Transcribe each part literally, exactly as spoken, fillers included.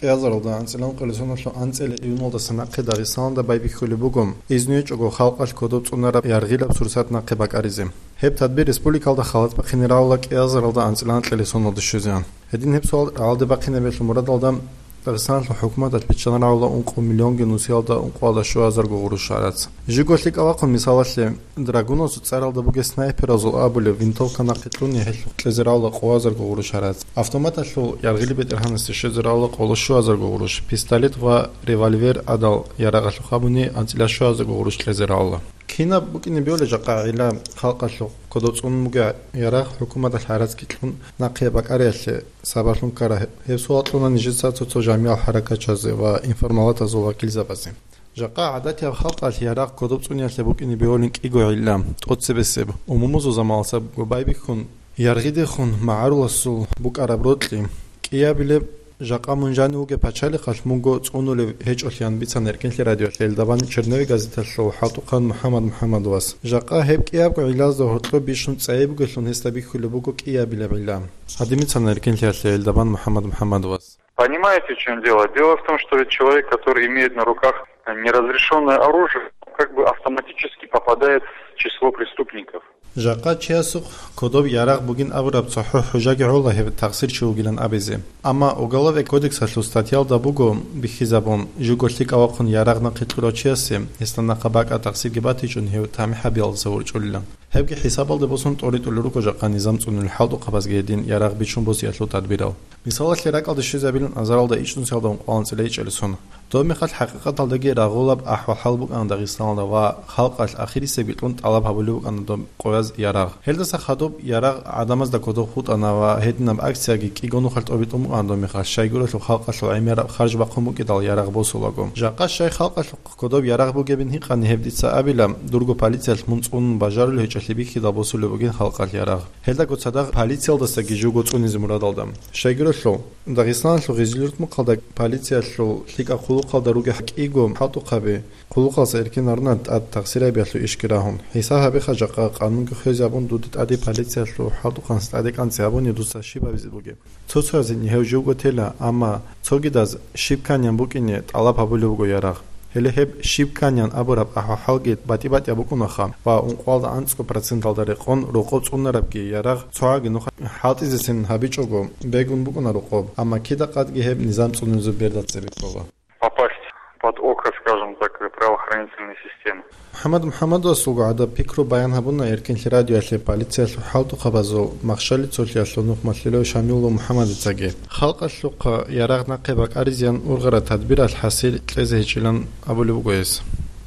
ყიაზარალდა ანწელან ყელესონაშო ანწელე იუნოლდა სანაყე დაღესტანდა ბაიბიქული ბუგომ იზნიეჭოგო ხალყაშ კოდოწუნარა იარღილა სურსათ ნაყე ბაკარიზე ჰებ თადბი რესპუბლიკალდა ხალხ ბახინერაულა ყიაზარალდა ანწელან ყელესონოდა შეზიან ჰედინ ჰებსოლ ალდე ბახინებელ მურადალდა დაღესტანაშო ჰუკუმატ პეჩანარაულა უნყო მილიონ გენუსიალდა უნყვალდა შოაზარ გუღურუშარაც ჟიგოშლი კავახონ მისალაშე დრაგუნოს წერალდა ბუგე სნაიპერაზულ აბულე ვინტოვკა ნაყეტრუნი ჰელუ ყეზერაულა ყოაზარ გუღურუშარაც ავტომატაშო იარღილი ბეტერჰანესте შეზერაულა ყოლო შოაზარ გუღურუშ პისტოლет ва револьвер адал ярагашо хабуни анцила шоазар гуруш ყეზერაულა ქინა ბუკინი ბიოლეჟა ყაილა ხალყაშო კოდოწუნმუგა იარაღ ჰუკუმატ ჰარაც კითხუნ ნაყია ბაკარიაშე საბაშლუნ კარა ჰესუატლუნა ნიჟიცაცო ჯამია ჰარაკაჩაზე ვა ინფორმალატა ზოვაკილზაბაზე ჟაყა ადათია ხალყაშ იარაღ კოდოწუნიაშე ბუკინი ბიოლინ კიგოილა ტოცებესებ უმუმოზო ზამალსა გობაიბიქუნ იარღიდე ხუნ მაარულასუ ბუკარა ბროტლი კიაბილე ჟაყა მუნჯანი უგე პაჩალი ხაშ მუნგო წუნული ჰეჭოშიან ბიცან ერკენლი რადიო შელდაბანი ჩერნევი გაზეთაშო ჰატუხან მუჰამად მუჰამადოვას ჟაყა ჰებ კიაბ ყილაზო ჰოტლო ბიშუნ წაიბ გეშუნ ჰესტაბი ხულობუგო კიაბილე ბილა ადიმიცან ერკენლი შელდაბან მუჰამად მუჰამადოვას Понимаете, в чем дело? Дело в том, что ведь человек, который имеет на руках неразрешенное оружие, как бы автоматически попадает в число преступников. ჟაყა ჩიასუხ კოდობ იარაღ ბუგინ აბრაბ ცოჰ ჰუჟაგი ულაჰ თახსირ ჩუგილან აბეზე ამა ოგალავე კოდექსაშო სტატიალ და ბუგო ბიხიზაბონ ჟუგოშლი კავახონ იარაღ ნაყიტრო ჩიასე ესტანა ხაბაკა თახსირ გებათი ჩუნ ჰევ თამი ჰაბიალ ზურჭულილა ჰევგი ჰისაბალ და ბოსონ ტორიტული რუკო ჟაყა ნიზამ წუნულ ჰალტო ყაბაზგედინ იარაღ ბიჩუნ ბოსიაშო ტადბირალ მისალა შერაკალ და შეზაბილან აზარალ და იჩუნ სალდა ყვალანცელე იჭელსონ დომი ხალ ჰაყიყატ ალდაგი რაღოლაბ აჰვალ ჰალბუკ ანდაღისტან და ვა ხალყაშ ახირი სებიტუნ ტალაბ ჰაბულუ ანდო ყოაზ იარაღ ჰელდასა ხადობ იარაღ ადამას და კოდო ხუტანა ვა ჰედნამ აქციაგი კიგონუ ხალტობიტუმ ანდო მიხა შაიგურაშო ხალყაშო აიმერა ხარჯ ბახუმუ კიდალ იარაღ ბოსულაგო ჟაყა შაი ხალყაშო კოდო იარაღ ბუგებინ ჰიყანი ჰებდიცა აბილა დურგო პოლიციას მუნწუნ ბაჟარული ჰეჭაშლიბი ხიდა ბოსულე ბუგინ ხალყალ იარაღ ჰელდა გოცადა პოლიციალ და საგი ჟუგო წუნიზ მურადალდა შაიგურაშო დაღესტანშო ღიზილურტმუ ყალდა პოლიციაშო ლიკა ხულუყალდა რუგე ჰკიგო ჰატუყაბი ხულუყალს ერკინ არნა თახსირებიაშო იშკირაჰონ ჰისაჰაბი ხაჟაყა ყანუნ ხეზაბონ დუდით ადი პოლიციაშო ჰატუყან სტადეკანცე აბონი დუსა შიბავიზი ბუგე ცოცაზე ნიჰევჟუგოთელა ამა ცოგიდაზ შიბკანიან ბუკინე ტალაფაბული ბუგო იარაღ ჰელე ჰებ შიბკანიან აბორაბ აჰა ჰალგეთ ბატიბატი აბუკუნახა ვა უნყვალდა ანცკო პროცენტალდარე ყონ როყო წუნარაბგი იარაღ ცოაგი ნუხა ჰალტიზესენ ჰაბიჭოგო ბეგუნ ბუკუნა როყო ამა ქიდა ყადგი ჰებ ნიზამ წუნუზო ბერდაცები ყოლა Попасть под око, скажем так, правоохранительной системы. Мухаммад Мухаммадов сугада пикру баян хабуна эркенли радио ашле полиция халту хабазо махшали цоли ашло нух маслило шамилу Мухаммад цаге халqa шуqa яраг нақибак аризян ургара тадбир ал хасил тлезе хичилан абулу гойс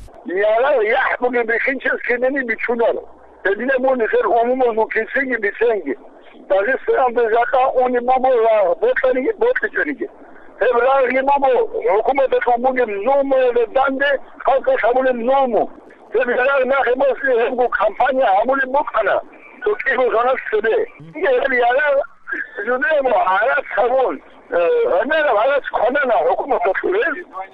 Яра яхбуги бихинчес кенени бичунар Тедине мони сер умумозу кисинги бисенги Даже сам безака они мамо ботлани ботличониги Евраги мамо, хукумата хамуги ному данде, халка хамули ному. Евраги нахи мосли хемгу кампания хамули букана. То киху занас себе. Евраги яра жудемо арат хамун. Анера арат ханана хукумата шуле.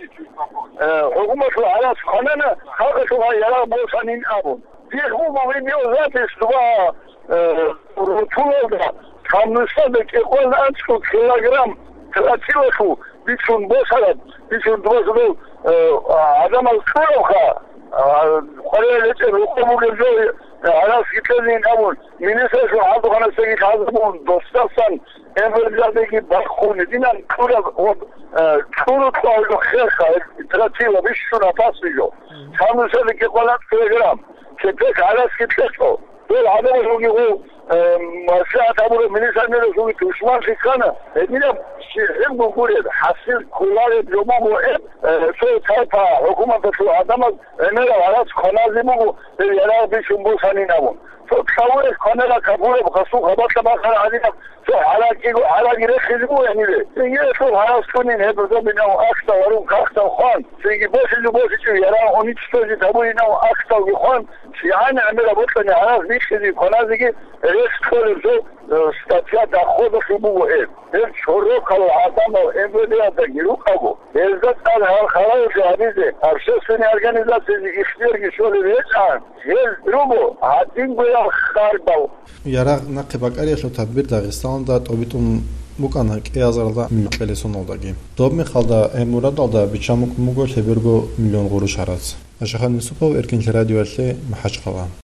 Хукумата арат ханана халка шуга яра босанин абун. Диху мами миозатис два рутулода. Хамнусаде кихол анчку килограмм. Красивошу, бичун босарат, бичун двозбел, адам алкалоха, хорелече рукомугезо, арас гитенин амун, министерство адуханасеги хазабун, достасан, эмвелзадеги бахуни, динан кура, куру твалго хеха, красиво, бичун апасвижо, самусели кеколат килограмм, кепек арас гитесо, бел адам алкалоги مساعد أبو المنيسان نرسوي تشمان شكانا هدينا هم بقولي حسين كلاري بيومو إب شو تايبا حكومة شو عدمك نرى على خنازي مو يلا بيشون بوسانين أبون شو تسوي خنازة كبولة بخصوص خبرت ما خلا علينا شو على كيلو على كيلو خزبو يعني ده يجي شو على سكونين هبزو بينو أكتا ورون كأكتا وخان سيجي بوش اللي بوش شو يلا هوني تستوجي تبوي نو أكتا وخان شيعان عمل بطلني على ذيك خزي خنازي ريس كل статья доходов ему это. Это широко адаму эмбрия да гирукабу. Это стало хорошо обиды. Общественные организации ихтирги шоли вечан. Есть другу. Один был харбал. Яраг нақибак ариашо тадбир Дағистан да тобитун Bukana ki azarda milyon teleson oldaги. Dob Mixalda Emurad alda biçamuk mugo sebergo milyon quruş arats. Aşahan Yusupov erkinci radyo elle Mahaçqala.